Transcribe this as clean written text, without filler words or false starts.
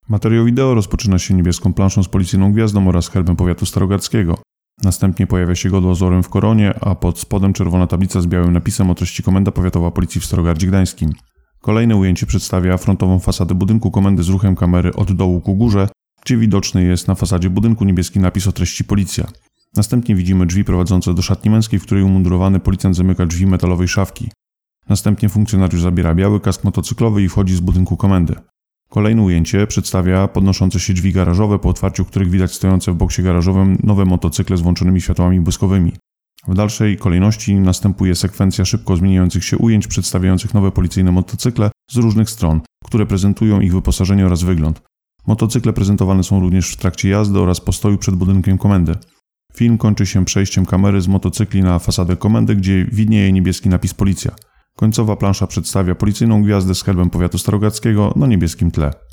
Materiał wideo rozpoczyna się niebieską planszą z policyjną gwiazdą oraz herbem powiatu starogardzkiego. Następnie pojawia się godło z orłem w koronie, a pod spodem czerwona tablica z białym napisem o treści Komenda Powiatowa Policji w Starogardzie Gdańskim. Kolejne ujęcie przedstawia frontową fasadę budynku komendy z ruchem kamery od dołu ku górze, gdzie widoczny jest na fasadzie budynku niebieski napis o treści Policja. Następnie widzimy drzwi prowadzące do szatni męskiej, w której umundurowany policjant zamyka drzwi metalowej szafki. Następnie funkcjonariusz zabiera biały kask motocyklowy i wchodzi z budynku komendy. Kolejne ujęcie przedstawia podnoszące się drzwi garażowe, po otwarciu których widać stojące w boksie garażowym nowe motocykle z włączonymi światłami błyskowymi. W dalszej kolejności następuje sekwencja szybko zmieniających się ujęć przedstawiających nowe policyjne motocykle z różnych stron, które prezentują ich wyposażenie oraz wygląd. Motocykle prezentowane są również w trakcie jazdy oraz postoju przed budynkiem komendy. Film kończy się przejściem kamery z motocykli na fasadę komendy, gdzie widnieje niebieski napis Policja. Końcowa plansza przedstawia policyjną gwiazdę z herbem powiatu starogardzkiego na niebieskim tle.